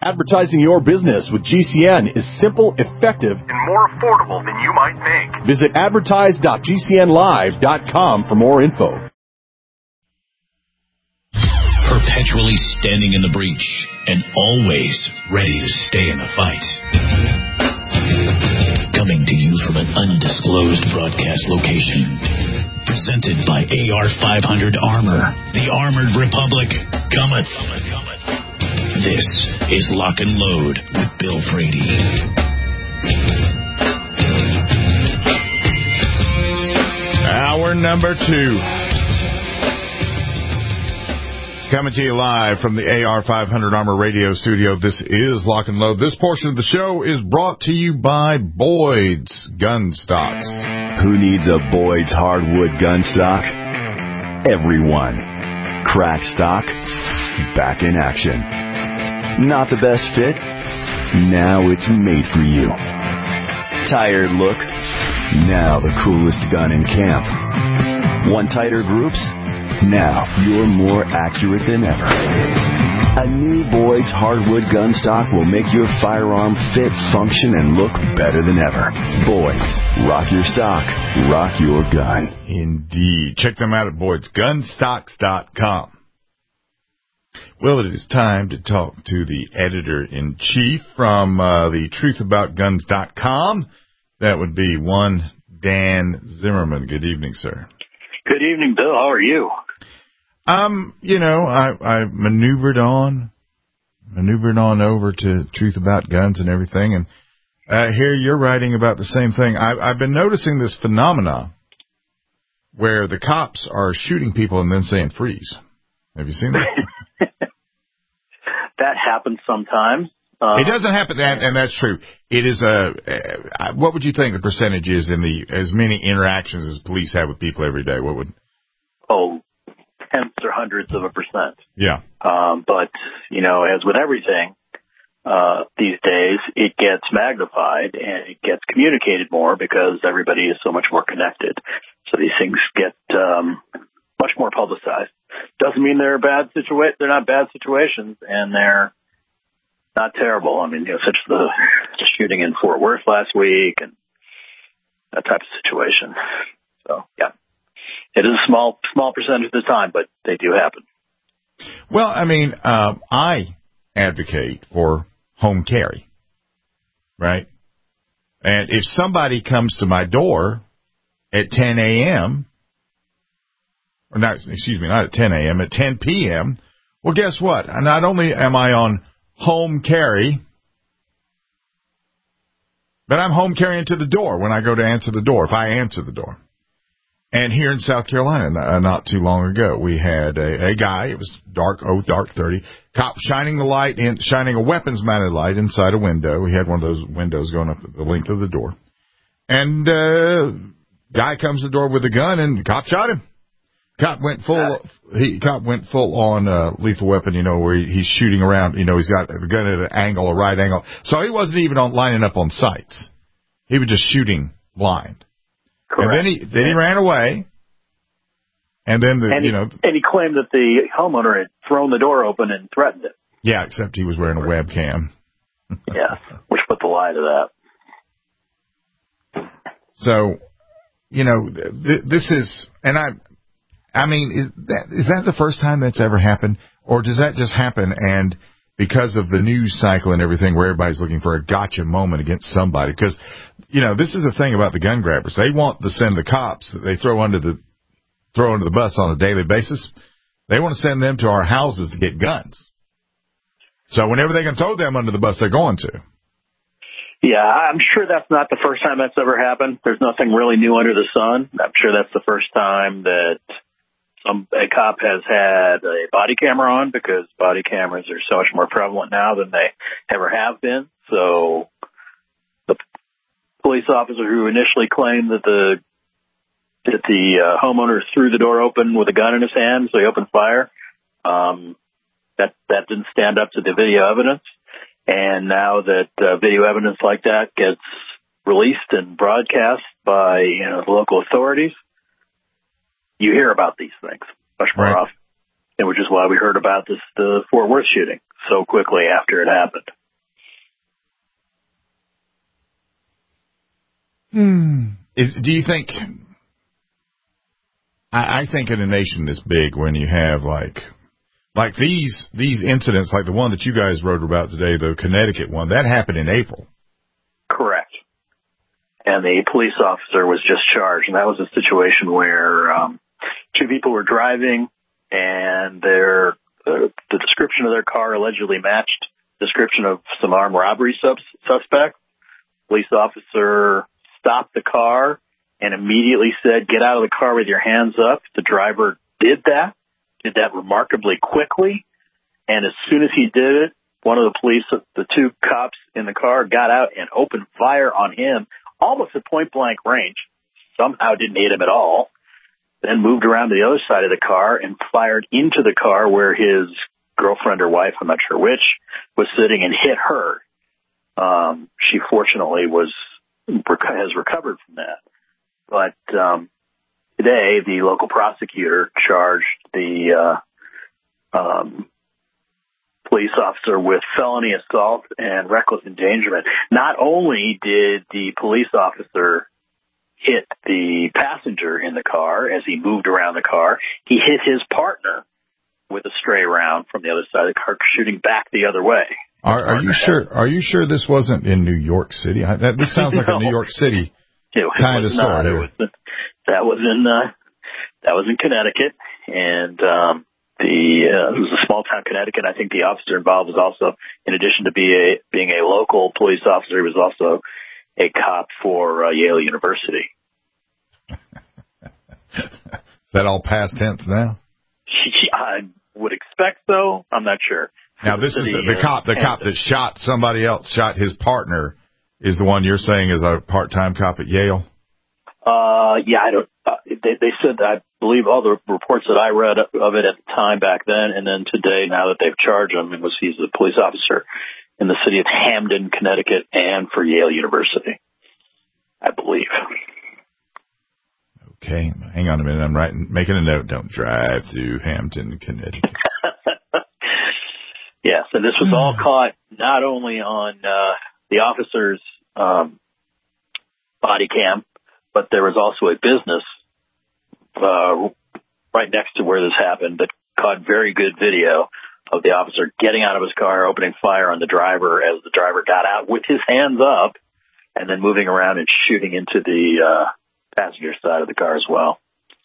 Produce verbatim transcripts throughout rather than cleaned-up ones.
Advertising your business with G C N is simple, effective, and more affordable than you might think. Visit advertise dot g c n live dot com for more info. Perpetually standing in the breach and always ready to stay in the fight. Coming to you from an undisclosed broadcast location. Presented by A R five hundred Armor. The Armored Republic cometh. This is Lock and Load with Bill Frady. Hour number two. Coming to you live from the A R five hundred Armor Radio Studio. This is Lock and Load. This portion of the show is brought to you by Boyd's Gun Stocks. Who needs a Boyd's hardwood gun stock? Everyone. Crack stock, back in action. Not the best fit? Now it's made for you. Tired look? Now the coolest gun in camp. Want tighter groups? Now you're more accurate than ever. A new Boyd's hardwood gun stock will make your firearm fit, function, and look better than ever. Boyd's. Rock your stock. Rock your gun. Indeed. Check them out at boyds gun stocks dot com. Well, it is time to talk to the editor-in-chief from uh, the truth about guns dot com. That would be one Dan Zimmerman. Good evening, sir. Good evening, Bill. How are you? Um, you know, I, I maneuvered on, maneuvered on over to Truth About Guns and everything, and uh, here you're writing about the same thing. I, I've been noticing this phenomena where the cops are shooting people and then saying freeze. Have you seen that? That happens sometimes. Uh, it doesn't happen, and, and that's true. It is a. Uh, what would you think the percentage is in the as many interactions as police have with people every day? What would? Oh, tenths or hundreds of a percent. Yeah. Um, but you know, as with everything uh, these days, it gets magnified and it gets communicated more because everybody is so much more connected. So these things get um, much more publicized. Doesn't mean they're bad situa- They're not bad situations, and they're not terrible. I mean, you know, such as the, the shooting in Fort Worth last week and that type of situation. So, yeah, it is a small, small percentage of the time, but they do happen. Well, I mean, uh, I advocate for home carry, right? And if somebody comes to my door at ten a.m., or not, excuse me, not at ten a.m., at ten p.m., well, guess what? Not only am I on home carry, but I'm home carrying to the door when I go to answer the door, if I answer the door. And here in South Carolina, uh, not too long ago, we had a, a guy, it was dark, oh, dark thirty, cop shining the light, in, shining a weapons-mounted light inside a window. He had one of those windows going up the length of the door. And uh guy comes to the door with a gun, and the cop shot him. Cop went full. He cop went full on uh, lethal weapon. You know, where he, he's shooting around. You know, he's got the gun at an angle, a right angle. So he wasn't even on lining up on sights. He was just shooting blind. Correct. And then he then he ran away. And then the and he, you know, and he claimed that the homeowner had thrown the door open and threatened it. Yeah, except he was wearing a webcam. Yeah, which put the lie to that. So, you know, th- this is, and I. I mean, is that is that the first time that's ever happened? Or does that just happen and because of the news cycle and everything where everybody's looking for a gotcha moment against somebody? Because, you know, this is the thing about the gun grabbers. They want to send the cops that they throw under the throw under the bus on a daily basis. They want to send them to our houses to get guns. So whenever they can throw them under the bus, they're going to. Yeah, I'm sure that's not the first time that's ever happened. There's nothing really new under the sun. I'm sure that's the first time that Um, a cop has had a body camera on because body cameras are so much more prevalent now than they ever have been. So the police officer who initially claimed that the that the uh, homeowner threw the door open with a gun in his hand, so he opened fire, um, that that didn't stand up to the video evidence. And now that uh, video evidence like that gets released and broadcast by you know the local authorities, you hear about these things much more right. often, and which is why we heard about this the Fort Worth shooting so quickly after it happened. Hmm. Is, do you think? I, I think in a nation this big, when you have like, like these these incidents, like the one that you guys wrote about today, the Connecticut one, that happened in April. Correct. And the police officer was just charged, and that was a situation where um, two people were driving, and their uh, the description of their car allegedly matched the description of some armed robbery subs- suspect. Police officer stopped the car and immediately said, "Get out of the car with your hands up." The driver did that, did that remarkably quickly, and as soon as he did it, one of the police, the two cops in the car, got out and opened fire on him, almost at point-blank range. Somehow didn't hit him at all. Then moved around to the other side of the car and fired into the car where his girlfriend or wife, I'm not sure which, was sitting, and hit her. Um, she fortunately was has recovered from that. But um, today, the local prosecutor charged the uh, um, police officer with felony assault and reckless endangerment. Not only did the police officer hit the passenger in the car as he moved around the car, he hit his partner with a stray round from the other side of the car, shooting back the other way. Are, are you sure? Are you sure this wasn't in New York City? I, that, this sounds like no. a New York City kind of story. It was, that was in uh, that was in Connecticut, and um, the uh, it was a small town Connecticut. I think the officer involved was also, in addition to be a, being a local police officer, he was also a cop for uh, Yale University. Is that all past tense now? I would expect so. I'm not sure. Now, this is the, the cop, the cop that shot somebody else, shot his partner, is the one you're saying is a part-time cop at Yale? Uh, yeah, I don't, uh, they, they said, I believe all the reports that I read of it at the time back then, and then today, now that they've charged him, it was, he's a police officer in the city of Hamden, Connecticut, and for Yale University, I believe. Okay, hang on a minute. I'm writing, making a note. Don't drive through Hamden, Connecticut. Yes, and this was all caught not only on uh, the officer's um, body cam, but there was also a business uh, right next to where this happened that caught very good video of the officer getting out of his car, opening fire on the driver as the driver got out with his hands up, and then moving around and shooting into the uh, passenger side of the car as well.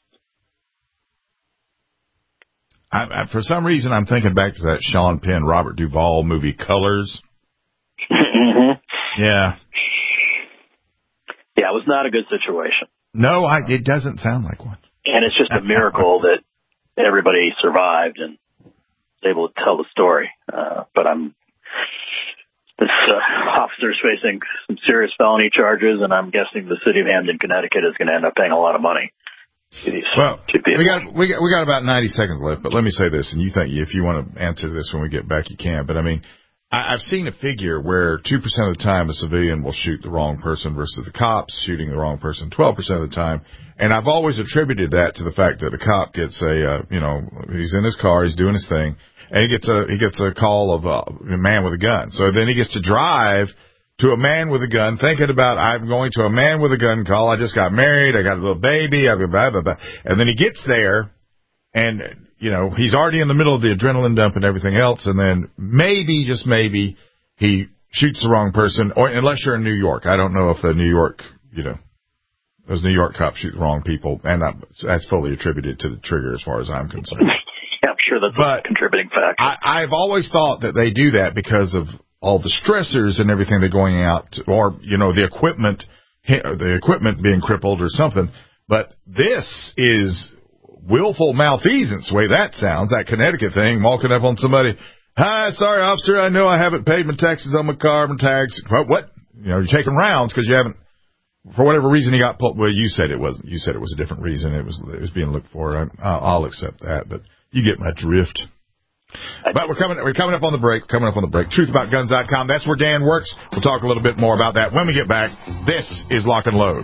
I, I, for some reason, I'm thinking back to that Sean Penn, Robert Duvall movie, Colors. Mm-hmm. Yeah. Yeah, it was not a good situation. No, I, it doesn't sound like one. And it's just a miracle that everybody survived and was able to tell the story. Uh, but I'm this uh, officer's facing some serious felony charges, and I'm guessing the city of Hamden, Connecticut, is going to end up paying a lot of money. Well, we got we got we got about ninety seconds left, but let me say this, and you think if you want to answer this when we get back, you can. But I mean, I, I've seen a figure where two percent of the time a civilian will shoot the wrong person versus the cops shooting the wrong person twelve percent of the time, and I've always attributed that to the fact that the cop gets a uh, you know he's in his car, he's doing his thing, and he gets a he gets a call of a man with a gun, so then he gets to drive to a man with a gun, thinking about, I'm going to a man with a gun call. I just got married. I got a little baby. I've blah, blah, blah. And then he gets there, and, you know, he's already in the middle of the adrenaline dump and everything else. And then maybe, just maybe, he shoots the wrong person. Or unless you're in New York. I don't know if the New York, you know, those New York cops shoot the wrong people. And that's fully attributed to the trigger as far as I'm concerned. Yeah, I'm sure that's but a contributing factor. I, I've always thought that they do that because of all the stressors and everything they're going out to, or, you know, the equipment, the equipment being crippled or something. But this is willful malfeasance, the way that sounds, that Connecticut thing, walking up on somebody. Hi, sorry, officer, I know I haven't paid my taxes on my car, my tags. What? what? You know, you're taking rounds because you haven't, for whatever reason, you got pulled. Well, you said it wasn't. You said it was a different reason. It was, it was being looked for. I, I'll accept that, but you get my drift. But we're coming we're coming up on the break, coming up on the break. truth about guns dot com. That's where Dan works. We'll talk a little bit more about that when we get back. This is Lock and Load.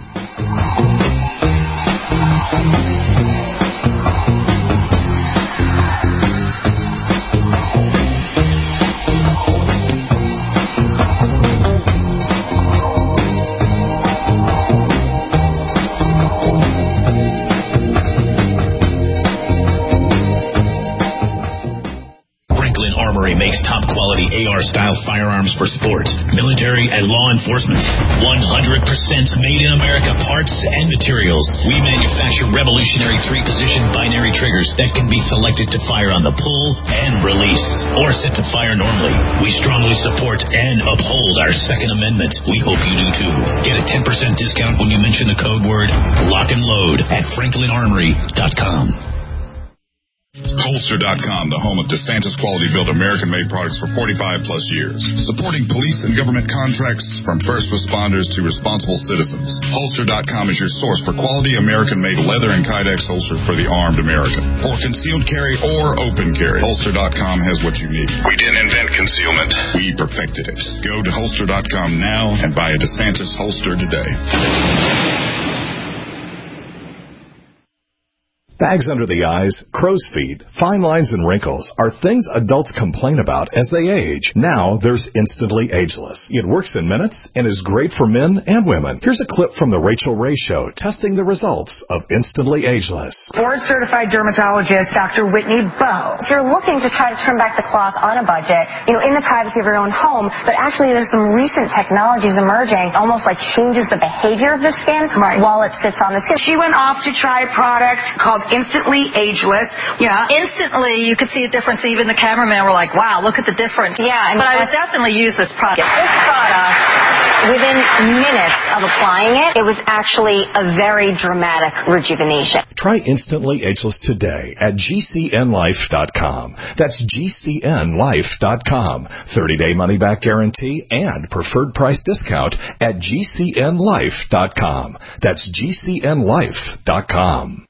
style firearms for sport, military, and law enforcement. one hundred percent made in America parts and materials. We manufacture revolutionary three-position binary triggers that can be selected to fire on the pull and release, or set to fire normally. We strongly support and uphold our Second Amendment. We hope you do too. Get a ten percent discount when you mention the code word lock and load at franklin armory dot com. Holster dot com, the home of DeSantis quality built American-made products for forty-five plus years. Supporting police and government contracts from first responders to responsible citizens. Holster dot com is your source for quality American-made leather and Kydex holsters for the armed American. For concealed carry or open carry, Holster dot com has what you need. We didn't invent concealment. We perfected it. Go to Holster dot com now and buy a DeSantis holster today. Bags under the eyes, crow's feet, fine lines, and wrinkles are things adults complain about as they age. Now there's Instantly Ageless. It works in minutes and is great for men and women. Here's a clip from the Rachel Ray Show testing the results of Instantly Ageless. Board-certified dermatologist Doctor Whitney Bowe. If you're looking to try to turn back the clock on a budget, you know, in the privacy of your own home, but actually there's some recent technologies emerging, almost like changes the behavior of the skin right. while it sits on the skin. She went off to try a product called Instantly Ageless. Yeah. Instantly, you could see a difference. Even the cameraman were like, wow, look at the difference. Yeah. And but I would definitely use this product. This product, within minutes of applying it, it was actually a very dramatic rejuvenation. Try Instantly Ageless today at G C N life dot com. That's G C N life dot com. thirty-day money-back guarantee and preferred price discount at G C N life dot com. That's G C N life dot com.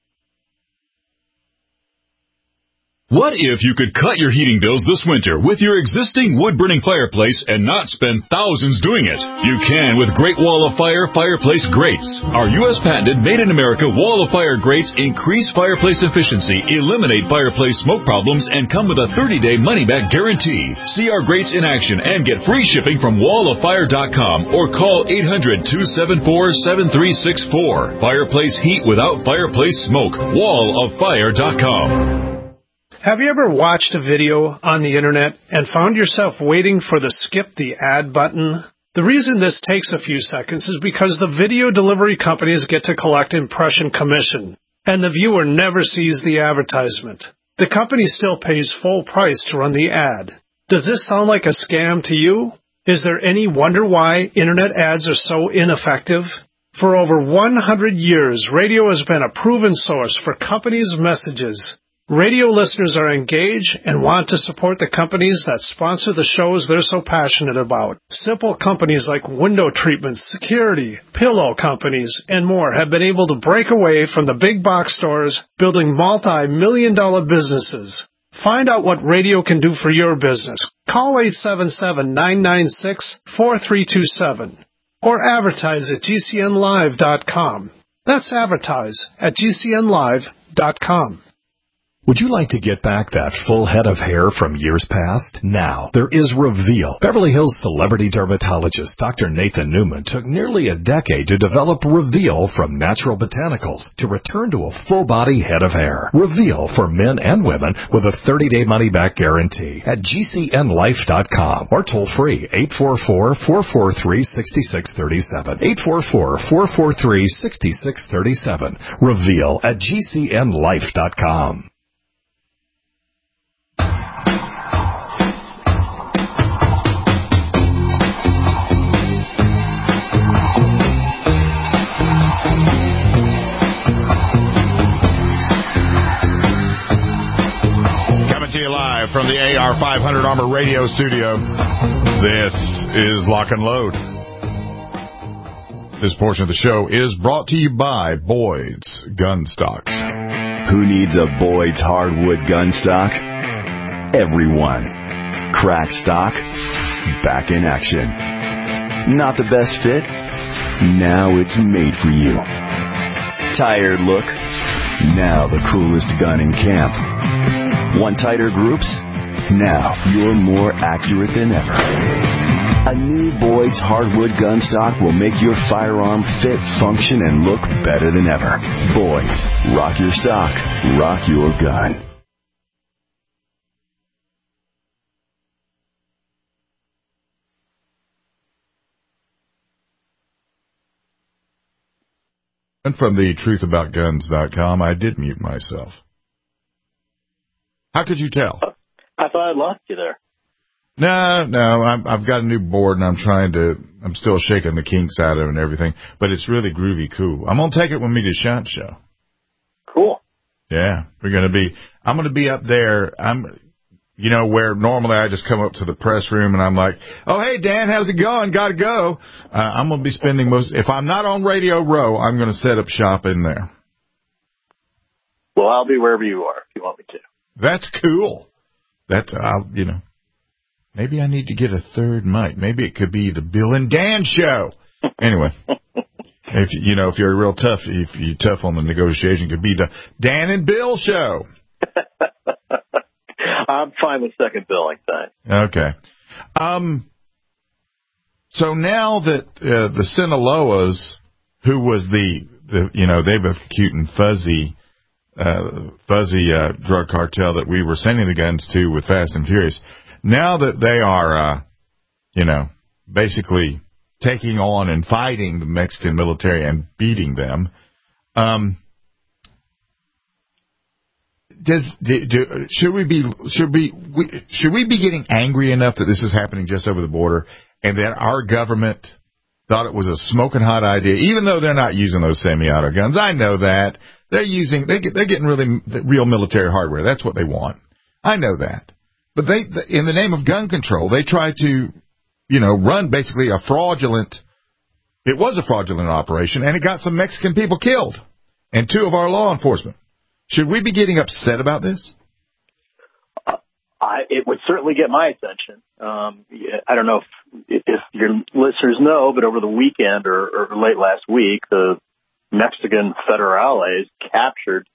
What if you could cut your heating bills this winter with your existing wood-burning fireplace and not spend thousands doing it? You can with Great Wall of Fire Fireplace Grates. Our U S patented made-in-America Wall of Fire grates increase fireplace efficiency, eliminate fireplace smoke problems, and come with a thirty-day money-back guarantee. See our grates in action and get free shipping from wall of fire dot com or call eight hundred, two seven four, seven three six four. Fireplace heat without fireplace smoke. wall of fire dot com. Have you ever watched a video on the internet and found yourself waiting for the skip the ad button? The reason this takes a few seconds is because the video delivery companies get to collect impression commission, and the viewer never sees the advertisement. The company still pays full price to run the ad. Does this sound like a scam to you? Is there any wonder why internet ads are so ineffective? For over one hundred years, radio has been a proven source for companies' messages. Radio listeners are engaged and want to support the companies that sponsor the shows they're so passionate about. Simple companies like window treatments, security, pillow companies, and more have been able to break away from the big box stores, building multi-million dollar businesses. Find out what radio can do for your business. Call eight seven seven, nine nine six, four three two seven or advertise at G C N live dot com. That's advertise at G C N live dot com. Would you like to get back that full head of hair from years past? Now, there is Reveal. Beverly Hills celebrity dermatologist Doctor Nathan Newman took nearly a decade to develop Reveal from natural botanicals to return to a full-body head of hair. Reveal for men and women with a thirty-day money-back guarantee at G C N life dot com or toll-free eight four four, four four three, six six three seven. eight four four, four four three, six six three seven. Reveal at G C N life dot com. Live from the A R five hundred Armor Radio Studio, this is Lock and Load. This portion of the show is brought to you by Boyd's Gun Stocks. Who needs a Boyd's hardwood gun stock? Everyone. Crack stock, back in action. Not the best fit? Now it's made for you. Tired look? Now the coolest gun in camp. Want tighter groups? Now you're more accurate than ever. A new Boyd's hardwood gun stock will make your firearm fit, function, and look better than ever. Boyd's. Rock your stock. Rock your gun. from the truth about guns dot com. I did mute myself. How could you tell? I thought I'd lost you there. No, no, I'm, I've got a new board, and I'm trying to, I'm still shaking the kinks out of it and everything, but it's really groovy cool. I'm going to take it with me to SHOT Show. Cool. Yeah, we're going to be, I'm going to be up there. I'm, you know, where normally I just come up to the press room and I'm like, oh, hey, Dan, how's it going? Got to go. Uh, I'm going to be spending most, if I'm not on Radio Row, I'm going to set up shop in there. Well, I'll be wherever you are if you want me to. That's cool. That's, uh, you know. Maybe I need to get a third mic. Maybe it could be the Bill and Dan show. Anyway, if you know, if you're real tough, if you're tough on the negotiation, it could be the Dan and Bill show. I'm fine with second billing, thanks. Okay. Um. So now that uh, the Sinaloas, who was the, the you know, they were cute and fuzzy, uh, fuzzy uh, drug cartel that we were sending the guns to with Fast and Furious. Now that they are, uh, you know, basically taking on and fighting the Mexican military and beating them, um, does do, do, should we be should we, we should we be getting angry enough that this is happening just over the border and that our government thought it was a smoking hot idea, even though they're not using those semi-auto guns? I know that they're using they get, they're getting really real military hardware. That's what they want. I know that. But they, in the name of gun control, they try to, you know, run basically a fraudulent, it was a fraudulent operation, and it got some Mexican people killed, and two of our law enforcement. Should we be getting upset about this? Uh, I, it would certainly get my attention. Um, I don't know if, if your listeners know, but over the weekend or, or late last week, the Mexican federales captured,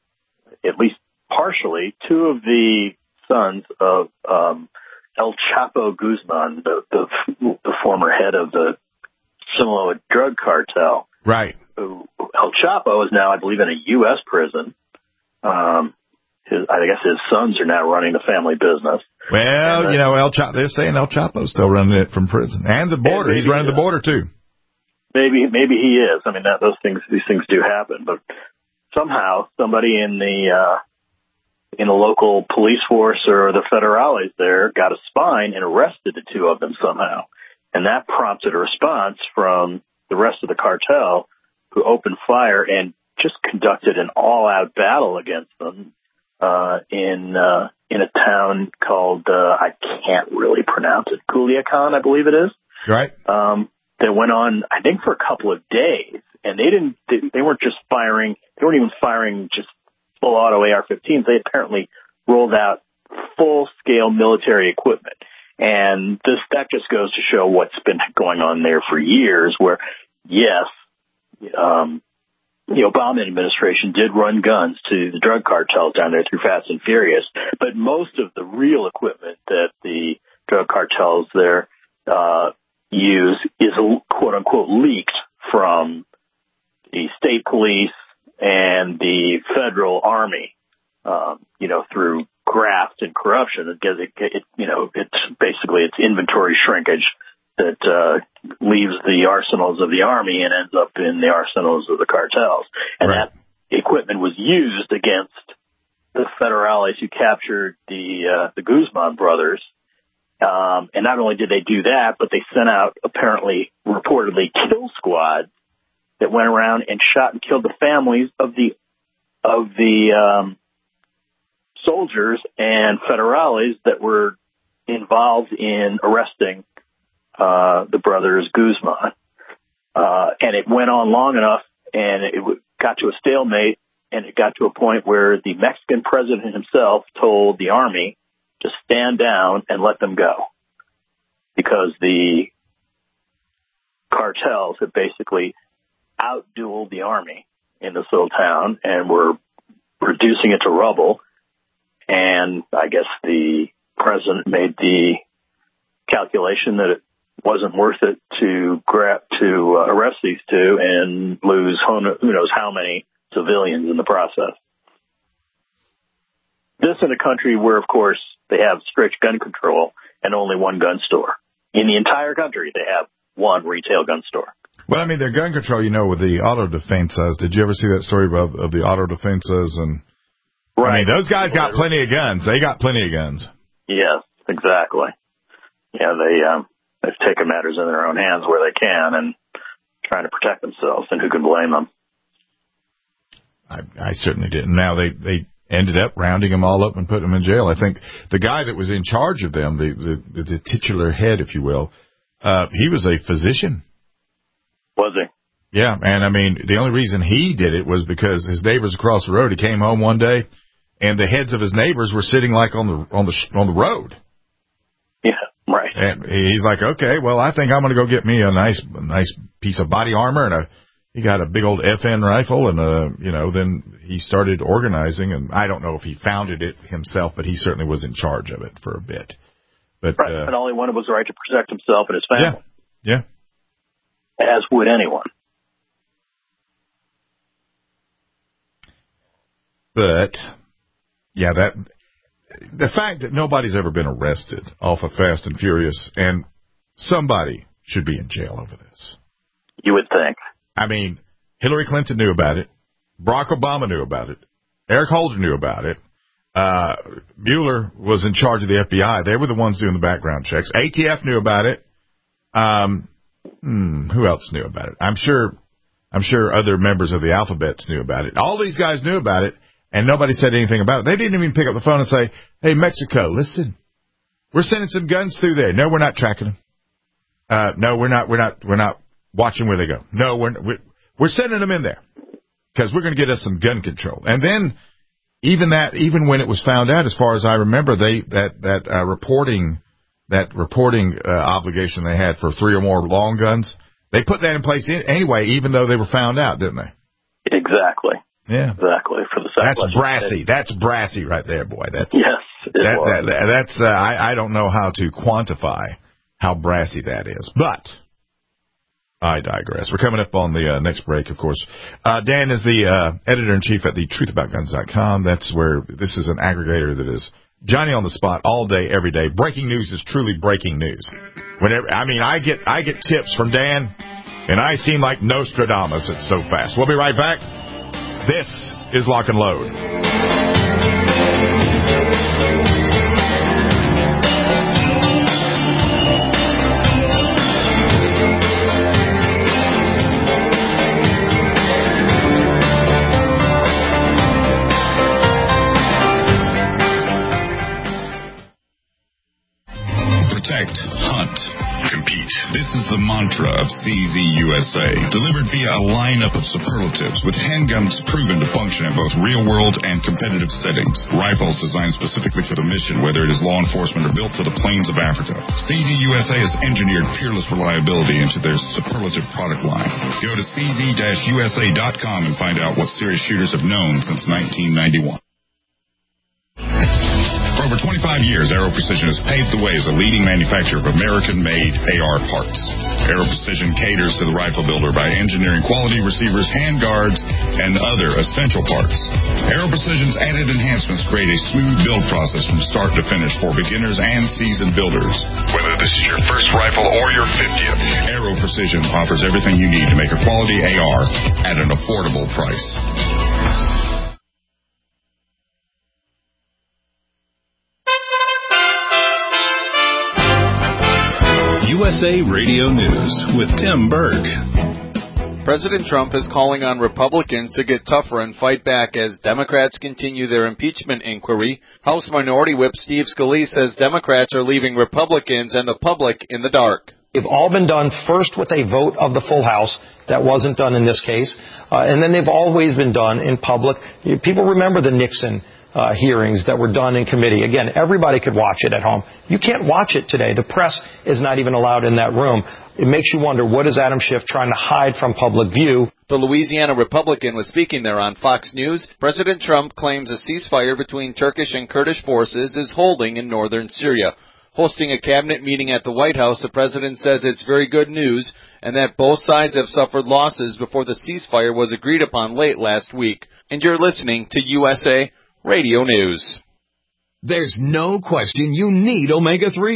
at least partially, two of the sons of um, El Chapo Guzman, the, the the former head of the Sinaloa drug cartel. Right. El Chapo is now, I believe, in a U S prison. Um, his, I guess his sons are now running the family business. Well, then, you know, El Chapo, they're saying El Chapo's still running it from prison and the border. He's running he the border too. Maybe, maybe he is. I mean, that, those things, these things do happen. But somehow, somebody in the uh, in a local police force or the federales there got a spine and arrested the two of them somehow. And that prompted a response from the rest of the cartel, who opened fire and just conducted an all-out battle against them uh, in uh, in a town called, uh, I can't really pronounce it, Culiacan, I believe it is. Right. Um, that went on, I think, for a couple of days. And they didn't, they, they weren't just firing, they weren't even firing just full auto A R fifteens. They apparently rolled out full-scale military equipment. And this that just goes to show what's been going on there for years, where, yes, um, the Obama administration did run guns to the drug cartels down there through Fast and Furious, but most of the real equipment that the drug cartels there uh, use is, quote-unquote, leaked from the state police and the federal army, um, you know, through graft and corruption. It, it, it, you know, it's basically it's inventory shrinkage that uh, leaves the arsenals of the army and ends up in the arsenals of the cartels. And right. that equipment was used against the federales who captured the uh, the Guzman brothers. Um, and not only did they do that, but they sent out apparently reportedly kill squads that went around and shot and killed the families of the of the um, soldiers and federales that were involved in arresting uh, the brothers Guzman. Uh, and it went on long enough, and it got to a stalemate, and it got to a point where the Mexican president himself told the army to stand down and let them go, because the cartels had basically outdueled the army in this little town and were reducing it to rubble. And I guess the president made the calculation that it wasn't worth it to grab to uh, arrest these two and lose who knows how many civilians in the process. This in a country where, of course, they have strict gun control and only one gun store. In the entire country, they have one retail gun store. Well, I mean, their gun control, you know, with the auto defenses. Did you ever see that story of, of the auto defenses? And right. I mean, those guys got plenty of guns. They got plenty of guns. Yes, exactly. Yeah, they um, they've taken matters in their own hands where they can and trying to protect themselves. And who can blame them? I, I certainly didn't. Now they they ended up rounding them all up and putting them in jail. I think the guy that was in charge of them, the the, the titular head, if you will, uh, he was a physician. Was he? Yeah, and I mean, the only reason he did it was because his neighbors across the road. He came home one day, and the heads of his neighbors were sitting like on the on the on the road. Yeah, right. And he's like, okay, well, I think I'm going to go get me a nice a nice piece of body armor, and a he got a big old F N rifle, and uh, you know, then he started organizing, and I don't know if he founded it himself, but he certainly was in charge of it for a bit. But right, uh, and all he wanted was the right to protect himself and his family. Yeah, yeah. As would anyone. But, yeah, that the fact that nobody's ever been arrested off of Fast and Furious, and somebody should be in jail over this. You would think. I mean, Hillary Clinton knew about it. Barack Obama knew about it. Eric Holder knew about it. Uh, Mueller was in charge of the F B I. They were the ones doing the background checks. A T F knew about it. Um... Hmm, who else knew about it? I'm sure, I'm sure other members of the alphabets knew about it. All these guys knew about it, and nobody said anything about it. They didn't even pick up the phone and say, "Hey, Mexico, listen, we're sending some guns through there." No, we're not tracking them. Uh, no, we're not. We're not. We're not watching where they go. No, we're we're, we're sending them in there because we're going to get us some gun control. And then, even that, even when it was found out, as far as I remember, they that that uh, reporting. That reporting uh, obligation they had for three or more long guns, they put that in place in, anyway, even though they were found out, didn't they? Exactly. Yeah. Exactly. For the That's brassy. That's brassy right there, boy. That's yes. It that, was. that, that's uh, I, I don't know how to quantify how brassy that is, but I digress. We're coming up on the uh, next break, of course. Uh, Dan is the uh, editor-in-chief at the truth about guns dot com. That's where this is an aggregator that is Johnny on the spot all day, every day. Breaking news is truly breaking news. Whenever I mean, I get I get tips from Dan, and I seem like Nostradamus. It's so fast. We'll be right back. This is Lock and Load. Protect, hunt, compete. This is the mantra of C Z U S A, delivered via a lineup of superlatives with handguns proven to function in both real-world and competitive settings. Rifles designed specifically for the mission, whether it is law enforcement or built for the plains of Africa. C Z U S A has engineered peerless reliability into their superlative product line. Go to C Z U S A dot com and find out what serious shooters have known since nineteen ninety-one. For over twenty-five years, Aero Precision has paved the way as a leading manufacturer of American-made A R parts. Aero Precision caters to the rifle builder by engineering quality receivers, handguards, and other essential parts. Aero Precision's added enhancements create a smooth build process from start to finish for beginners and seasoned builders. Whether this is your first rifle or your fiftieth, Aero Precision offers everything you need to make a quality A R at an affordable price. U S A Radio News with Tim Berg. President Trump is calling on Republicans to get tougher and fight back as Democrats continue their impeachment inquiry. House Minority Whip Steve Scalise says Democrats are leaving Republicans and the public in the dark. They've all been done first with a vote of the full House. That wasn't done in this case. Uh, and then they've always been done in public. People remember the Nixon Uh, hearings that were done in committee. Again, everybody could watch it at home. You can't watch it today. The press is not even allowed in that room. It makes you wonder, what is Adam Schiff trying to hide from public view? The Louisiana Republican was speaking there on Fox News. President Trump claims a ceasefire between Turkish and Kurdish forces is holding in northern Syria. Hosting a cabinet meeting at the White House, the president says it's very good news and that both sides have suffered losses before the ceasefire was agreed upon late last week. And you're listening to U S A Radio News. There's no question you need omega threes.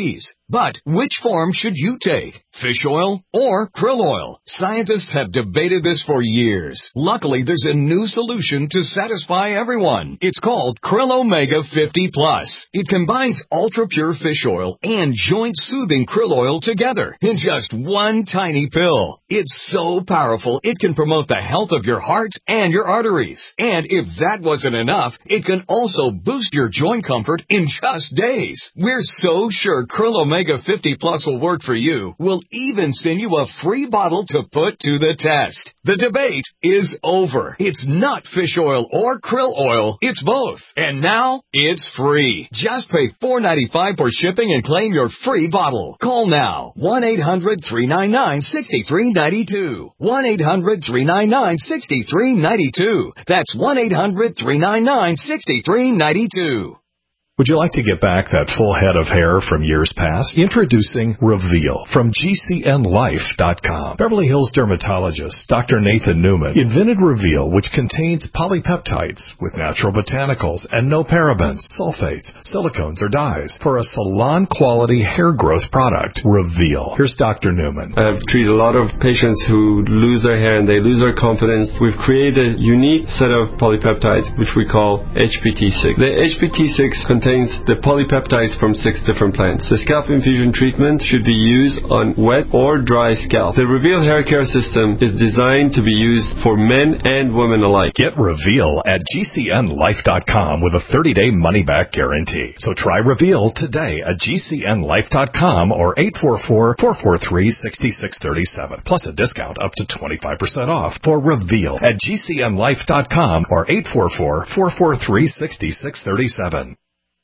But which form should you take? Fish oil or krill oil? Scientists have debated this for years. Luckily, there's a new solution to satisfy everyone. It's called Krill Omega fifty plus. It combines ultra-pure fish oil and joint-soothing krill oil together in just one tiny pill. It's so powerful, it can promote the health of your heart and your arteries. And if that wasn't enough, it can also boost your joint comfort in just days. We're so sure Krill Omega fifty plus will work for you. We'll even send you a free bottle to put to the test. The debate is over. It's not fish oil or krill oil. It's both. And now it's free. Just pay four dollars and ninety-five cents for shipping and claim your free bottle. Call now. one eight hundred three nine nine six three nine two. one eight hundred three nine nine six three nine two. That's one eight hundred three nine nine six three nine two. Would you like to get back that full head of hair from years past? Introducing Reveal from G C N life dot com. Beverly Hills dermatologist Doctor Nathan Newman invented Reveal, which contains polypeptides with natural botanicals and no parabens, sulfates, silicones, or dyes for a salon-quality hair growth product. Reveal. Here's Doctor Newman. I've treated a lot of patients who lose their hair and they lose their confidence. We've created a unique set of polypeptides, which we call H P T six. The H P T six contains contains the polypeptides from six different plants. The scalp infusion treatment should be used on wet or dry scalp. The Reveal hair care system is designed to be used for men and women alike. Get Reveal at G C N life dot com with a thirty-day money-back guarantee. So try Reveal today at G C N life dot com or eight four four, four four three, six six three seven. Plus a discount up to twenty-five percent off for Reveal at G C N life dot com or eight four four, four four three, six six three seven.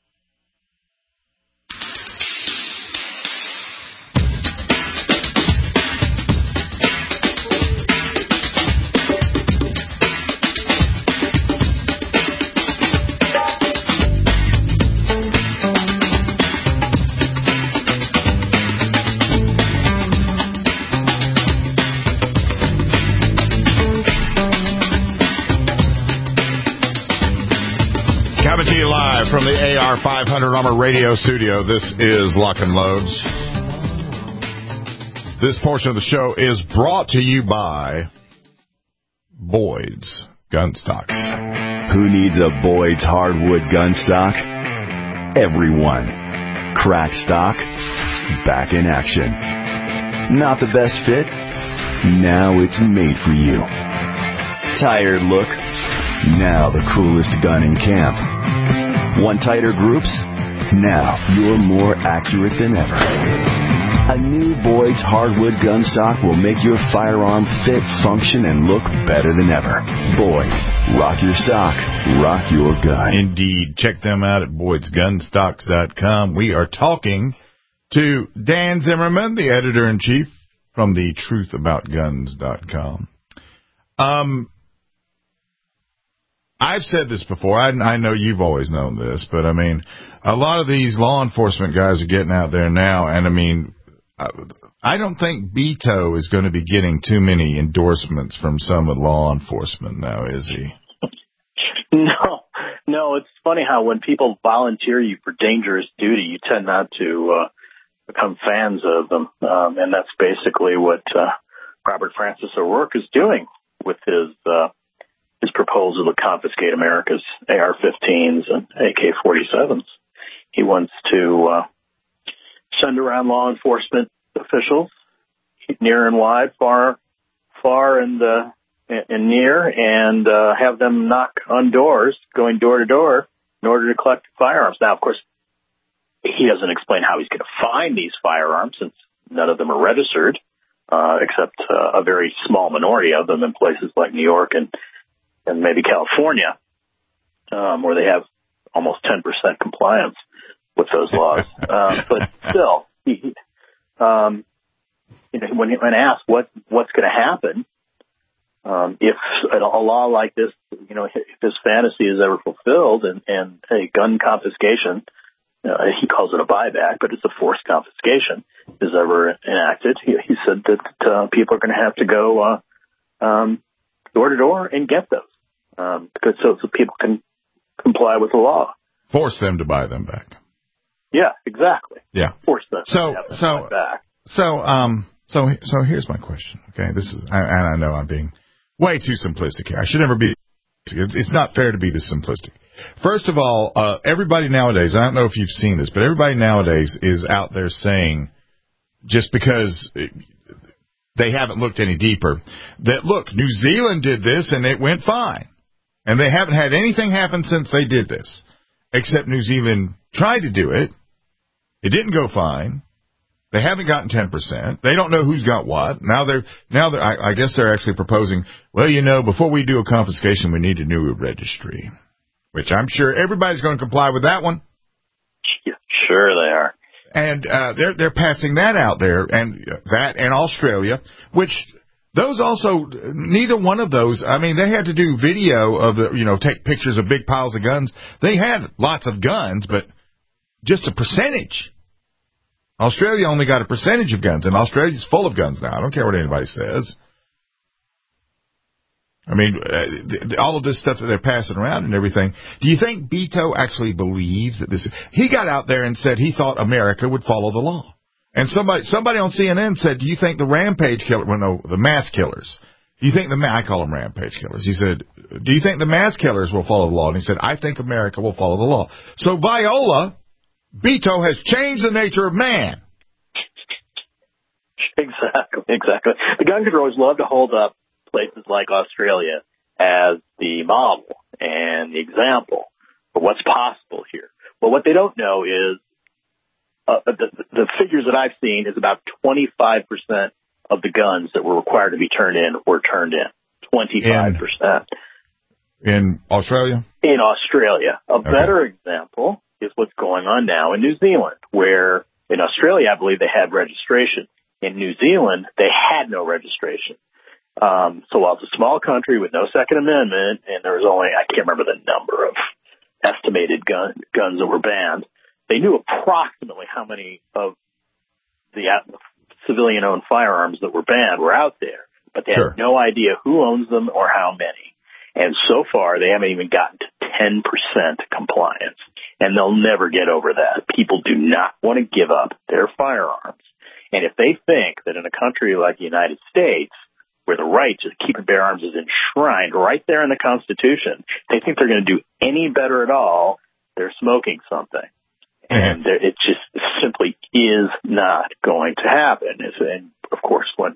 From the A R five hundred Armor Radio Studio, this is Lock and Loads. This portion of the show is brought to you by Boyd's Gun Stocks. Who needs a Boyd's hardwood gun stock? Everyone. Crack stock, back in action. Not the best fit? Now it's made for you. Tired look? Now the coolest gun in camp. Want tighter groups? Now you're more accurate than ever. A new Boyd's hardwood gun stock will make your firearm fit, function, and look better than ever. Boyd's. Rock your stock. Rock your gun. Indeed. Check them out at Boyds Gun Stocks dot com. We are talking to Dan Zimmerman, the editor-in-chief from the truth about guns dot com. Um... I've said this before. I, I know you've always known this, but, I mean, a lot of these law enforcement guys are getting out there now, and, I mean, I, I don't think Beto is going to be getting too many endorsements from some of law enforcement now, is he? No. No, it's funny how when people volunteer you for dangerous duty, you tend not to uh, become fans of them, um, and that's basically what uh, Robert Francis O'Rourke is doing with his uh his proposal to confiscate America's A R fifteens and A K forty-sevens. He wants to uh, send around law enforcement officials near and wide, far, far and, uh, and near, and uh, have them knock on doors, going door to door, in order to collect firearms. Now, of course, he doesn't explain how he's going to find these firearms, since none of them are registered, uh, except uh, a very small minority of them in places like New York and and maybe California, um, where they have almost ten percent compliance with those laws. um, but still, he, um, you know, when, when asked what, what's going to happen, um, if a, a law like this, you know, if his fantasy is ever fulfilled and, and a gun confiscation, uh, he calls it a buyback, but it's a forced confiscation, is ever enacted, he, he said that uh, people are going to have to go uh, um, door to door and get those. Um, because so, so people can comply with the law. Force them to buy them back. Yeah, exactly. Yeah. Force them. So, so, back. so, um, so, so here's my question. Okay, this is, and I know I'm being way too simplistic here. I should never be. It's not fair to be this simplistic. First of all, uh, everybody nowadays, I don't know if you've seen this, but everybody nowadays is out there saying, just because they haven't looked any deeper, that, look, New Zealand did this and it went fine. And they haven't had anything happen since they did this, except New Zealand tried to do it. It didn't go fine. They haven't gotten ten percent. They don't know who's got what. Now they're, now they're, I, I guess they're actually proposing, well, you know, before we do a confiscation, we need a new registry, which I'm sure everybody's going to comply with that one. Yeah, sure they are. And, uh, they're, they're passing that out there, and that and Australia, which those also, neither one of those, I mean, they had to do video of the, you know, take pictures of big piles of guns. They had lots of guns, but just a percentage. Australia only got a percentage of guns, and Australia's full of guns now. I don't care what anybody says. I mean, uh, all of this stuff that they're passing around and everything. Do you think Beto actually believes that this? He got out there and said he thought America would follow the law. And somebody somebody on C N N said, do you think the rampage killer, well, no, the mass killers, do you think the, I call them rampage killers. He said, do you think the mass killers will follow the law? And he said, I think America will follow the law. So Viola, Beto has changed the nature of man. Exactly, exactly. The gun controllers love to hold up places like Australia as the model and the example for what's possible here. But what they don't know is uh, the, the figures that I've seen is about twenty-five percent of the guns that were required to be turned in were turned in. twenty-five percent. In, in Australia? In Australia. A okay. better example is what's going on now in New Zealand, where in Australia, I believe they had registration. In New Zealand, they had no registration. Um, so while it's a small country with no Second Amendment, and there was only, I can't remember the number of estimated gun, guns that were banned, they knew approximately how many of the civilian-owned firearms that were banned were out there, but they sure. had no idea who owns them or how many. And so far, they haven't even gotten to ten percent compliance, and they'll never get over that. People do not want to give up their firearms. And if they think that in a country like the United States, where the right to keep and bear arms is enshrined right there in the Constitution, they think they're going to do any better at all, they're smoking something. And it just simply is not going to happen. And, of course, when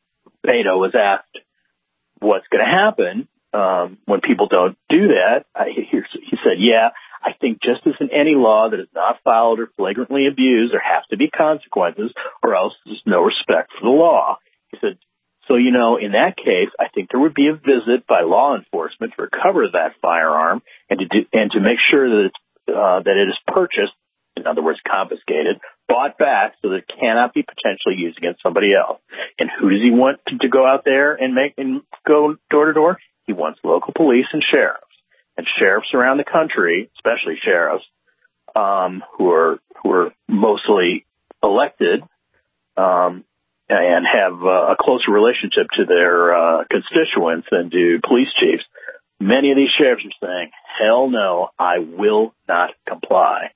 Beto was asked what's going to happen um, when people don't do that, I, he, he said, yeah, I think just as in any law that is not followed or flagrantly abused, there have to be consequences, or else there's no respect for the law. He said, so, you know, in that case, I think there would be a visit by law enforcement to recover that firearm and to do, and to make sure that it's, uh, that it is purchased, in other words, confiscated, bought back so that it cannot be potentially used against somebody else. And who does he want to, to go out there and make and go door to door? He wants local police and sheriffs. And sheriffs around the country, especially sheriffs, um, who are who are mostly elected um, and have uh, a closer relationship to their uh, constituents than do police chiefs. Many of these sheriffs are saying, hell no, I will not comply.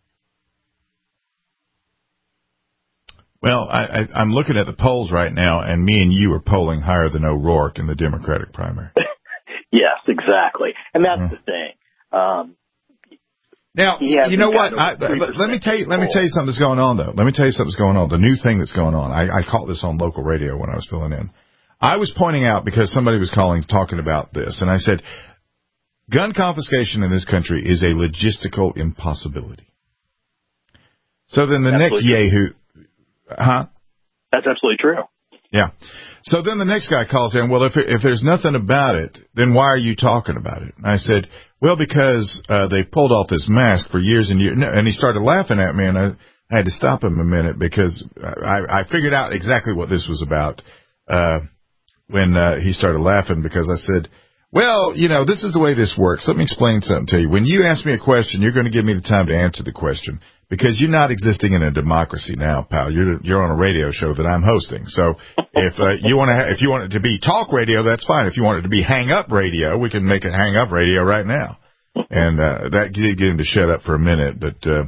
Well, I, I, I'm looking at the polls right now, and me and you are polling higher than O'Rourke in the Democratic primary. Yes, exactly. And that's mm. the thing. Um, now, you know what? I, let, let me tell you, let me tell you something that's going on, though. Let me tell you something that's going on. The new thing that's going on. I, I caught this on local radio when I was filling in. I was pointing out because somebody was calling, talking about this, and I said, gun confiscation in this country is a logistical impossibility. So then the absolutely next yahoo, huh? That's absolutely true. Yeah. So then the next guy calls in, well, if if there's nothing about it, then why are you talking about it? And I said, well, because uh, they pulled off this mask for years and years. And he started laughing at me, and I, I had to stop him a minute because I, I figured out exactly what this was about uh, when uh, he started laughing, because I said, well, you know, this is the way this works. Let me explain something to you. When you ask me a question, you're going to give me the time to answer the question, because you're not existing in a democracy now, pal. You're you're on a radio show that I'm hosting. So if uh, you want to, ha- if you want it to be talk radio, that's fine. If you want it to be hang up radio, we can make it hang up radio right now. And uh, that did get him to shut up for a minute. But uh,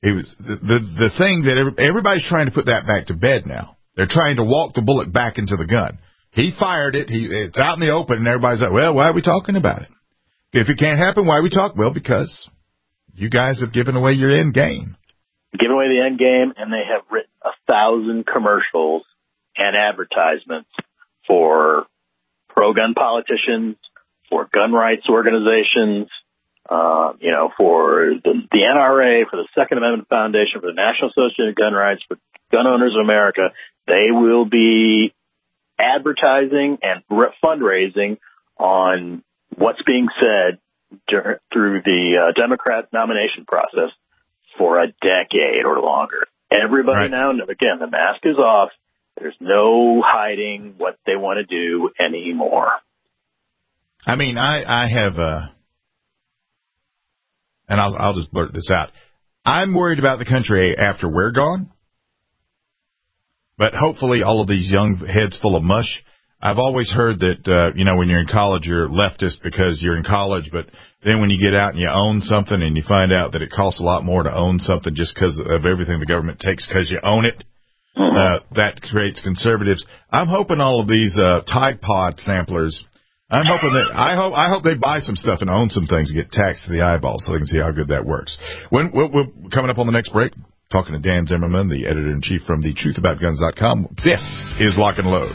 He was the the, the thing that every, everybody's trying to put that back to bed now. They're trying to walk the bullet back into the gun. He fired it. He it's out in the open, and everybody's like, "Well, why are we talking about it? If it can't happen, why are we talking?" Well, because you guys have given away your end game. Given away the end game, and they have written a thousand commercials and advertisements for pro-gun politicians, for gun rights organizations, uh, you know, for the, the N R A, for the Second Amendment Foundation, for the National Association of Gun Rights, for Gun Owners of America. They will be advertising and fundraising on what's being said dur- through the uh, Democrat nomination process for a decade or longer. Everybody right. now, again, the mask is off. There's no hiding what they want to do anymore. I mean, I, I have, uh, and I'll, I'll just blurt this out. I'm worried about the country after we're gone, but hopefully all of these young heads full of mush. I've always heard that, uh, you know, when you're in college, you're leftist because you're in college, but then when you get out and you own something and you find out that it costs a lot more to own something just because of everything the government takes because you own it, uh, that creates conservatives. I'm hoping all of these uh, Tide Pod samplers, I'm hoping that, I hope I hope they buy some stuff and own some things and get taxed to the eyeballs so they can see how good that works. When we're, we're coming up on the next break, talking to Dan Zimmerman, the editor-in-chief from the truth about guns dot com. This is Lock and Load.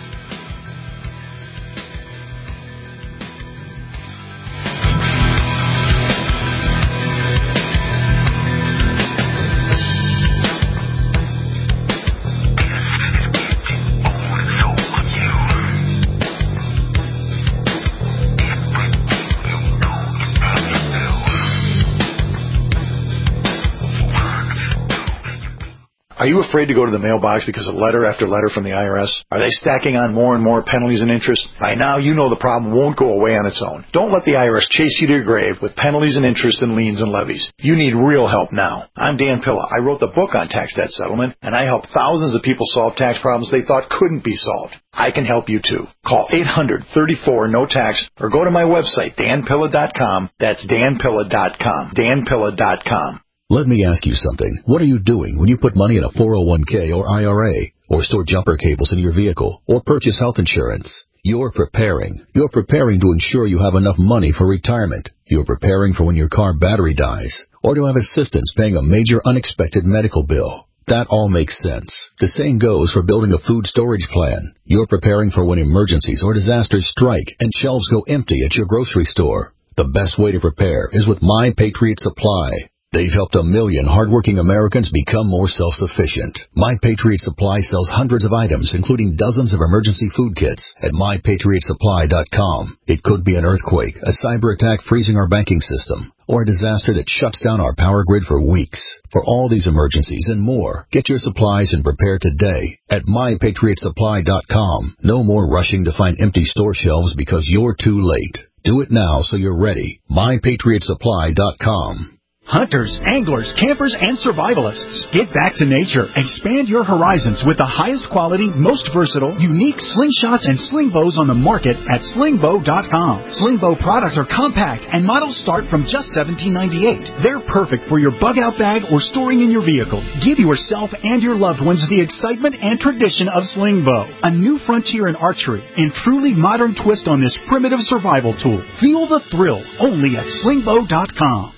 Are you afraid to go to the mailbox because of letter after letter from the I R S? Are they stacking on more and more penalties and interest? By now, you know the problem won't go away on its own. Don't let the I R S chase you to your grave with penalties and interest and liens and levies. You need real help now. I'm Dan Pilla. I wrote the book on tax debt settlement, and I help thousands of people solve tax problems they thought couldn't be solved. I can help you, too. Call eight hundred, thirty-four, no tax or go to my website, dan pilla dot com. That's dan pilla dot com. dan pilla dot com. Let me ask you something. What are you doing when you put money in a four oh one k or I R A, or store jumper cables in your vehicle, or purchase health insurance? You're preparing. You're preparing to ensure you have enough money for retirement. You're preparing for when your car battery dies, or to have assistance paying a major unexpected medical bill. That all makes sense. The same goes for building a food storage plan. You're preparing for when emergencies or disasters strike and shelves go empty at your grocery store. The best way to prepare is with My Patriot Supply. They've helped a million hardworking Americans become more self-sufficient. My Patriot Supply sells hundreds of items, including dozens of emergency food kits at my patriot supply dot com. It could be an earthquake, a cyber attack freezing our banking system, or a disaster that shuts down our power grid for weeks. For all these emergencies and more, get your supplies and prepare today at my patriot supply dot com. No more rushing to find empty store shelves because you're too late. Do it now so you're ready. my patriot supply dot com. Hunters, anglers, campers, and survivalists. Get back to nature. Expand your horizons with the highest quality, most versatile, unique slingshots and sling bows on the market at sling bow dot com. Sling bow products are compact and models start from just seventeen ninety-eight. They're perfect for your bug-out bag or storing in your vehicle. Give yourself and your loved ones the excitement and tradition of sling bow. A new frontier in archery and truly modern twist on this primitive survival tool. Feel the thrill only at sling bow dot com.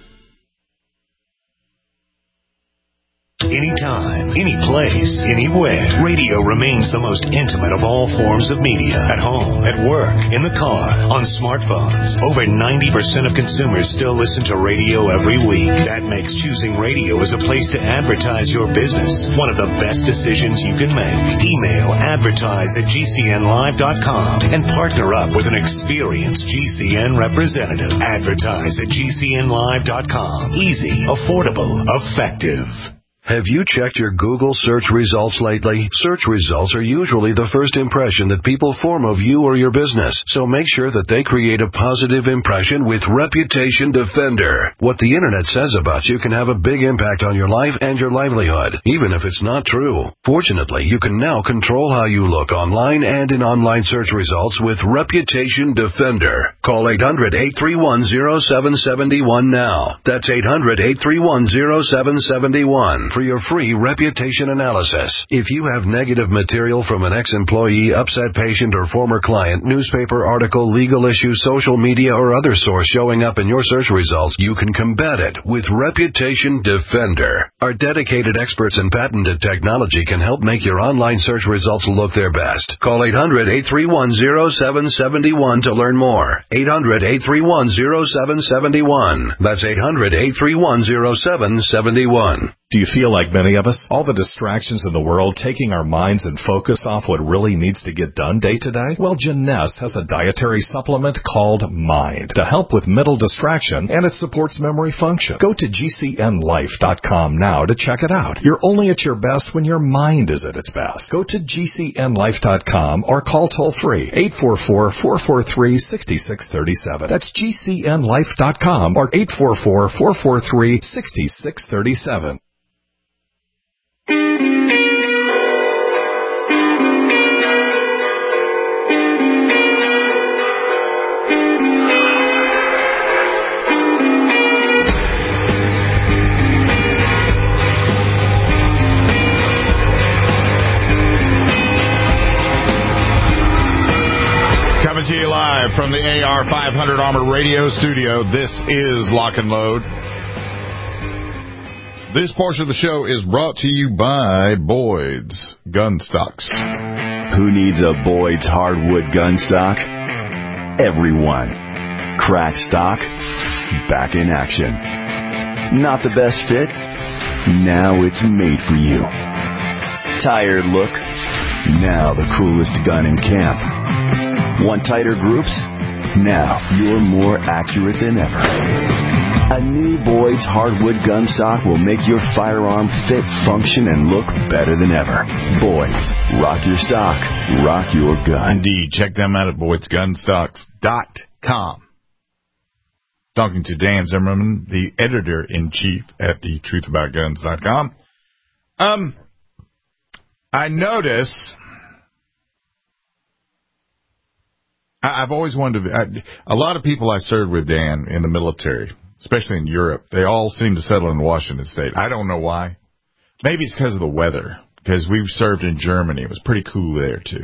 Anytime, any place, anywhere. Radio remains the most intimate of all forms of media. At home, at work, in the car, on smartphones. Over ninety percent of consumers still listen to radio every week. That makes choosing radio as a place to advertise your business one of the best decisions you can make. Email advertise at g c n live dot com and partner up with an experienced G C N representative. Advertise at g c n live dot com. Easy, affordable, effective. Have you checked your Google search results lately? Search results are usually the first impression that people form of you or your business, so make sure that they create a positive impression with Reputation Defender. What the internet says about you can have a big impact on your life and your livelihood, even if it's not true. Fortunately, you can now control how you look online and in online search results with Reputation Defender. Call eight hundred, eight three one, zero seven seven one now. That's eight hundred, eight three one, zero seven seven one. For your free reputation analysis. If you have negative material from an ex-employee, upset patient, or former client, newspaper article, legal issue, social media, or other source showing up in your search results, you can combat it with Reputation Defender. Our dedicated experts in patented technology can help make your online search results look their best. Call eight hundred, eight three one, zero seven seven one to learn more. eight hundred, eight three one, zero seven seven one. That's eight hundred, eight three one, zero seven seven one. Do you feel like many of us? All the distractions in the world taking our minds and focus off what really needs to get done day to day? Well, Jeunesse has a dietary supplement called Mind to help with mental distraction, and it supports memory function. Go to G C N life dot com now to check it out. You're only at your best when your mind is at its best. Go to G C N life dot com or call toll free eight four four, four four three, six six three seven. That's G C N life dot com or eight four four, four four three, six six three seven. Coming to you live from the A R five hundred Armor Radio Studio, this is Lock and Load. This portion of the show is brought to you by Boyd's Gun Stocks. Who needs a Boyd's hardwood gun stock? Everyone. Crack stock, back in action. Not the best fit? Now it's made for you. Tired look? Now the coolest gun in camp. Want tighter groups? Now you're more accurate than ever. A new Boyd's hardwood gun stock will make your firearm fit, function, and look better than ever. Boyd's. Rock your stock. Rock your gun. Indeed. Check them out at Boyd's Gun Stocks dot com. Talking to Dan Zimmerman, the editor-in-chief at the truth about guns dot com. Um, I notice... I've always wanted to... I, a lot of people I served with, Dan, in the military, especially in Europe, they all seem to settle in Washington State. I don't know why. Maybe it's because of the weather, because we served in Germany. It was pretty cool there, too.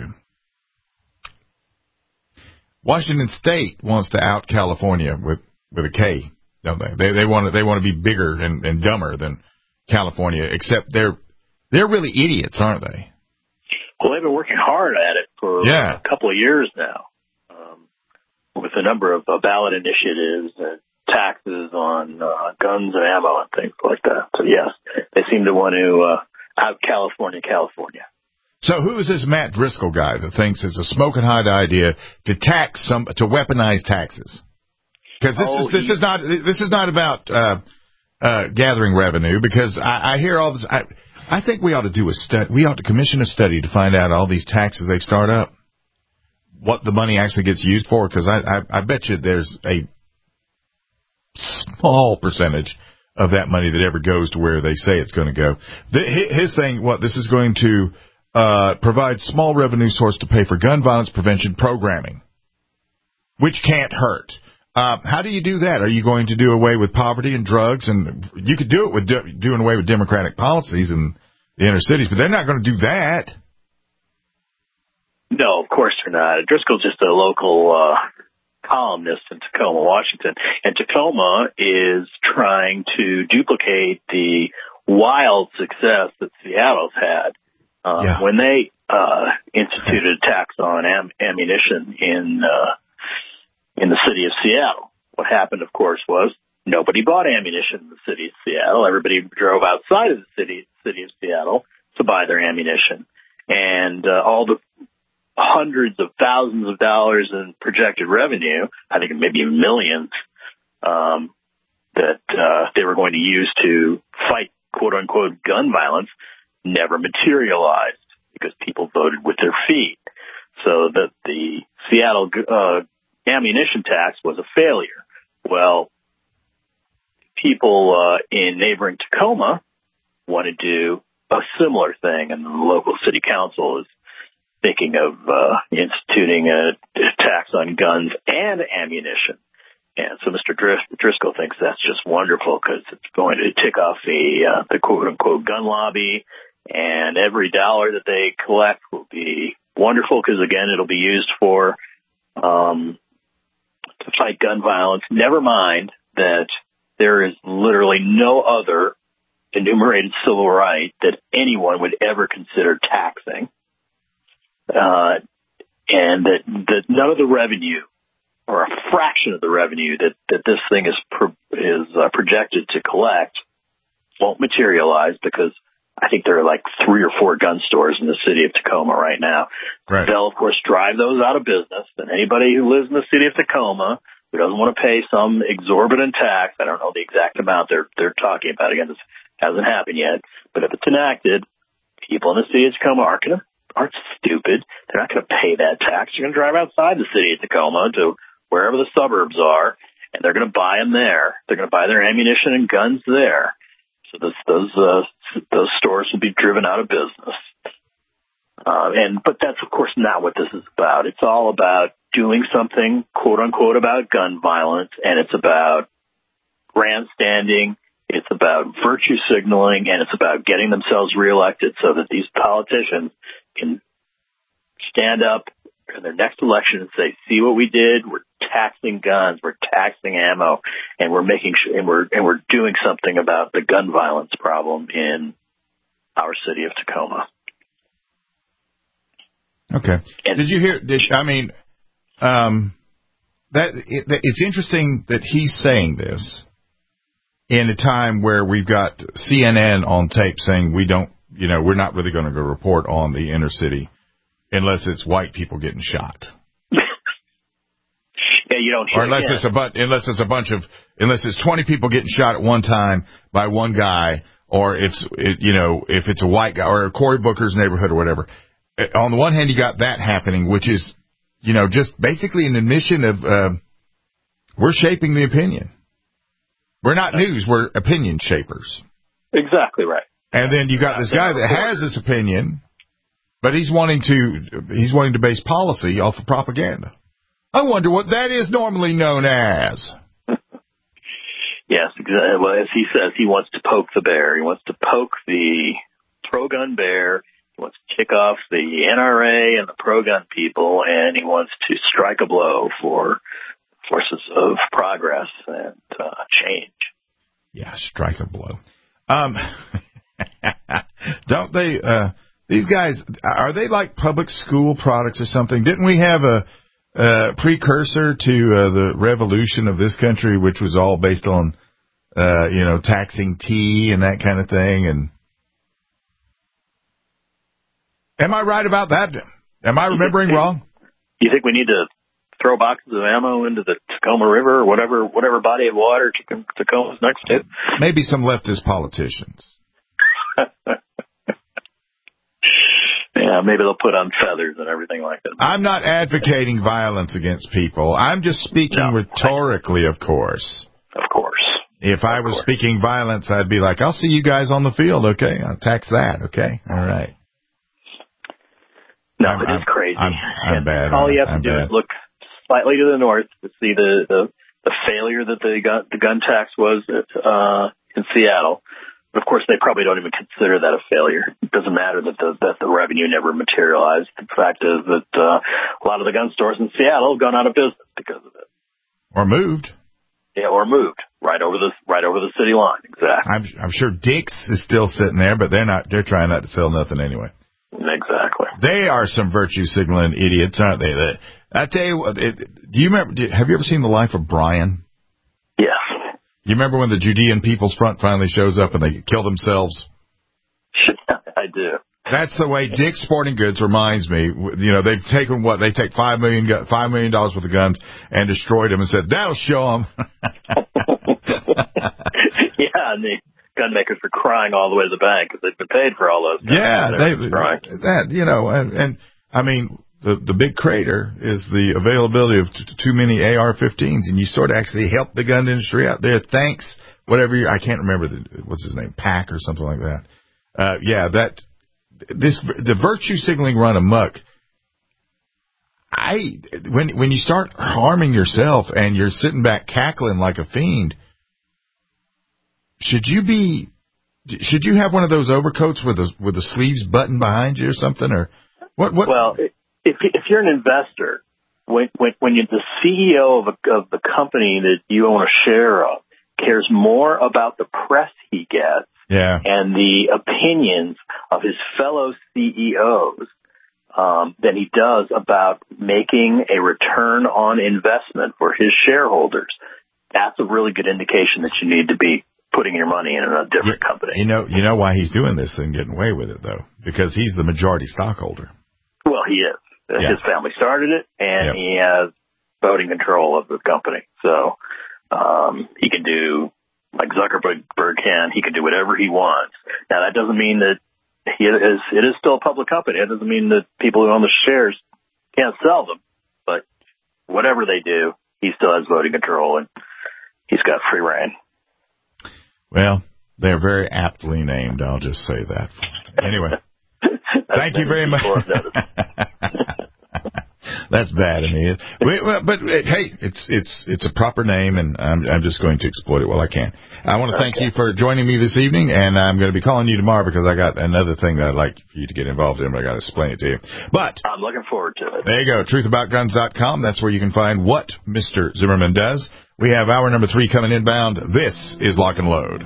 Washington State wants to out California with, with a K, don't they? They, they want to, they want to be bigger and, and dumber than California, except they're, they're really idiots, aren't they? Well, they've been working hard at it for yeah. a couple of years now. With a number of uh, ballot initiatives and taxes on uh, guns and ammo and things like that. So, yes, they seem to want to uh, out California, California. So who is this Matt Driscoll guy that thinks it's a smoking hot idea to tax some, to weaponize taxes? Because this oh, is this he, is not this is not about uh, uh, gathering revenue. Because I, I hear all this. I, I think we ought to do a study. We ought to commission a study to find out all these taxes they start up, what the money actually gets used for, because I, I, I bet you there's a small percentage of that money that ever goes to where they say it's going to go. The, his thing, what, this is going to uh, provide small revenue source to pay for gun violence prevention programming, which can't hurt. Uh, how do you do that? Are you going to do away with poverty and drugs? And you could do it with do, doing away with democratic policies in the inner cities, but they're not going to do that. No, of course they're not. Driscoll's just a local uh, columnist in Tacoma, Washington. And Tacoma is trying to duplicate the wild success that Seattle's had um, yeah. when they uh, instituted a tax on am- ammunition in uh, in the city of Seattle. What happened, of course, was nobody bought ammunition in the city of Seattle. Everybody drove outside of the city, city of Seattle to buy their ammunition. And uh, all the hundreds of thousands of dollars in projected revenue, I think maybe millions, um, that uh, they were going to use to fight quote-unquote gun violence never materialized because people voted with their feet. So that the Seattle uh, ammunition tax was a failure. Well, people uh, in neighboring Tacoma want to do a similar thing, and the local city council is thinking of uh, instituting a, a tax on guns and ammunition. And so Mister Dris- Driscoll thinks that's just wonderful because it's going to tick off the, uh, the quote-unquote gun lobby, and every dollar that they collect will be wonderful because, again, it'll be used for um, to fight gun violence. Never mind that there is literally no other enumerated civil right that anyone would ever consider taxing, uh, and that, that none of the revenue or a fraction of the revenue that, that this thing is pro- is uh, projected to collect won't materialize because I think there are like three or four gun stores in the city of Tacoma right now. Right. They'll, of course, drive those out of business, and anybody who lives in the city of Tacoma who doesn't want to pay some exorbitant tax, I don't know the exact amount they're they're talking about. Again, this hasn't happened yet, but if it's enacted, people in the city of Tacoma aren't going to aren't stupid. They're not going to pay that tax. They're going to drive outside the city of Tacoma to wherever the suburbs are, and they're going to buy them there. They're going to buy their ammunition and guns there. So those those uh, those stores will be driven out of business. Uh, and but that's of course not what this is about. It's all about doing something, quote unquote, about gun violence, and it's about grandstanding. It's about virtue signaling, and it's about getting themselves reelected so that these politicians can stand up in their next election and say, "See what we did? We're taxing guns, we're taxing ammo, and we're making sure, and we're and we're doing something about the gun violence problem in our city of Tacoma." Okay. And did you hear? Did, I mean, um, that it, it's interesting that he's saying this in a time where we've got C N N on tape saying we don't, you know, we're not really going to go report on the inner city unless it's white people getting shot. Yeah, you don't hear or unless it it's a but unless it's a bunch of unless it's twenty people getting shot at one time by one guy, or if it, you know if it's a white guy or Cory Booker's neighborhood or whatever. On the one hand, you got that happening, which is, you know, just basically an admission of uh, we're shaping the opinion. We're not news, we're opinion shapers. Exactly right. And then you got this guy that has this opinion, but he's wanting to he's wanting to base policy off of propaganda. I wonder what that is normally known as. Yes, exactly. Well, as he says, he wants to poke the bear. He wants to poke the pro-gun bear. He wants to kick off the N R A and the pro-gun people, and he wants to strike a blow for forces of progress and uh, change. Yeah, strike a blow. Um, don't they? Uh, these guys, are they like public school products or something? Didn't we have a, a precursor to uh, the revolution of this country, which was all based on, uh, you know, taxing tea and that kind of thing? And am I right about that? Am I remembering wrong? You think we need to throw boxes of ammo into the Tacoma River or whatever whatever body of water Tacoma's next to? Maybe some leftist politicians. Yeah, maybe they'll put on feathers and everything like that. I'm not advocating violence against people. I'm just speaking no, rhetorically, of course. Of course. If I of was course. speaking violence, I'd be like, I'll see you guys on the field, okay? I'll tax that, okay? All right. No, I'm, it is I'm, crazy. I'm, I'm bad. All you have I'm to do bad. is look slightly to the north to see the, the, the failure that the gun, the gun tax was at, uh, in Seattle. But of course, they probably don't even consider that a failure. It doesn't matter that the, that the revenue never materialized. The fact is that uh, a lot of the gun stores in Seattle have gone out of business because of it. Or moved. Yeah, or moved right over the right over the city line. Exactly. I'm, I'm sure Dick's is still sitting there, but they're not. They're trying not to sell nothing anyway. Exactly. They are some virtue signaling idiots, aren't they? That, I tell you what. It, do you remember? Do, have you ever seen The Life of Brian? Yes. You remember when the Judean People's Front finally shows up and they kill themselves? I do. That's the way Dick's Sporting Goods reminds me. You know, they've taken what? They take five million, five million dollars worth of guns and destroyed them and said, that'll show them. Yeah, and they, gun makers are crying all the way to the bank because they've been paid for all those guns. Yeah, They're they, crying. that, you know, and, and I mean, the, the big crater is the availability of t- too many A R fifteens, and you sort of actually help the gun industry out there. Thanks, whatever you, I can't remember the, what's his name, Pack or something like that. Uh, yeah, that, this, the virtue signaling run amok. I, when, when you start harming yourself and you're sitting back cackling like a fiend, should you be, should you have one of those overcoats with the, with the sleeves buttoned behind you or something, or what, what? Well, if, if you're an investor, when, when, when you're the C E O of, a, of the company that you own a share of cares more about the press he gets yeah. and the opinions of his fellow C E Os, Um, than he does about making a return on investment for his shareholders, that's a really good indication that you need to be putting your money in a different you, company. You know, you know why he's doing this and getting away with it, though? Because he's the majority stockholder. Well, he is. Yeah. His family started it, and yep. he has voting control of the company. So um, he can do, like Zuckerberg can, he can do whatever he wants. Now, that doesn't mean that He is, it is still a public company. It doesn't mean that people who own the shares can't sell them. But whatever they do, he still has voting control, and he's got free reign. Well, they're very aptly named. I'll just say that. Anyway, thank you very much. That's bad of me. But hey, it's it's it's a proper name, and I'm I'm just going to exploit it while I can. I want to thank okay. you for joining me this evening, and I'm going to be calling you tomorrow because I got another thing that I'd like for you to get involved in, but I got to explain it to you. But I'm looking forward to it. There you go, truth about guns dot com. That's where you can find what Mister Zimmerman does. We have hour number three coming inbound. This is Lock and Load.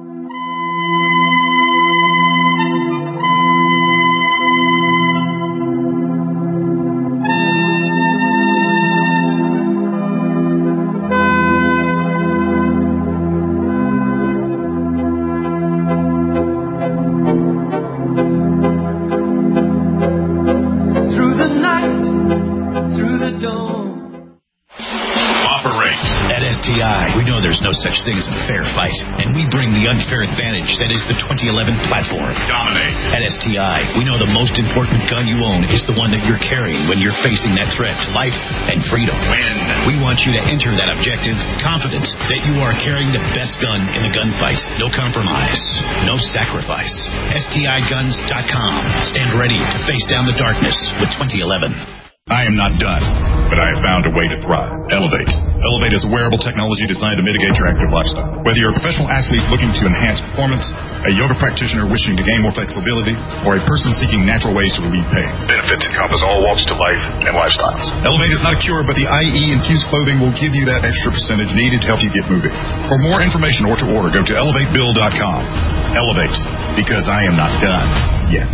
There's no such thing as a fair fight, and we bring the unfair advantage that is the twenty eleven platform. Dominate. At S T I, we know the most important gun you own is the one that you're carrying when you're facing that threat to life and freedom. Win. We want you to enter that objective confident that you are carrying the best gun in the gunfight. No compromise. No sacrifice. S T I guns dot com. Stand ready to face down the darkness with twenty eleven. I am not done, but I have found a way to thrive. Elevate. Elevate is a wearable technology designed to mitigate your active lifestyle. Whether you're a professional athlete looking to enhance performance, a yoga practitioner wishing to gain more flexibility, or a person seeking natural ways to relieve pain, benefits encompass all walks to life and lifestyles. Elevate is not a cure, but the I E-infused clothing will give you that extra percentage needed to help you get moving. For more information or to order, go to elevate bill dot com. Elevate, because I am not done yet.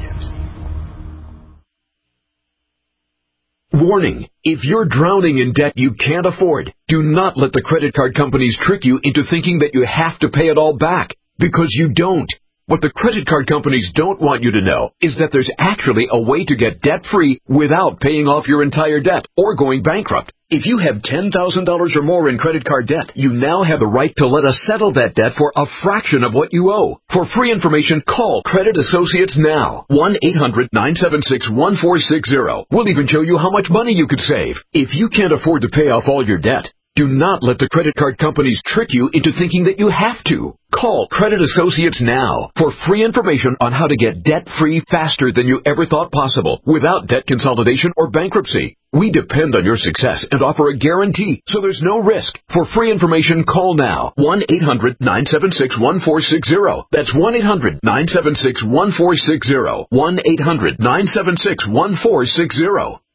Warning, if you're drowning in debt you can't afford, do not let the credit card companies trick you into thinking that you have to pay it all back, because you don't. What the credit card companies don't want you to know is that there's actually a way to get debt-free without paying off your entire debt or going bankrupt. If you have ten thousand dollars or more in credit card debt, you now have the right to let us settle that debt for a fraction of what you owe. For free information, call Credit Associates now. one eight hundred nine seven six one four six zero. We'll even show you how much money you could save. If you can't afford to pay off all your debt, do not let the credit card companies trick you into thinking that you have to. Call Credit Associates now for free information on how to get debt-free faster than you ever thought possible without debt consolidation or bankruptcy. We depend on your success and offer a guarantee, so there's no risk. For free information, call now. one eight hundred nine seven six one four six zero. That's one eight hundred nine seven six one four six zero. one eight hundred nine seven six one four six zero.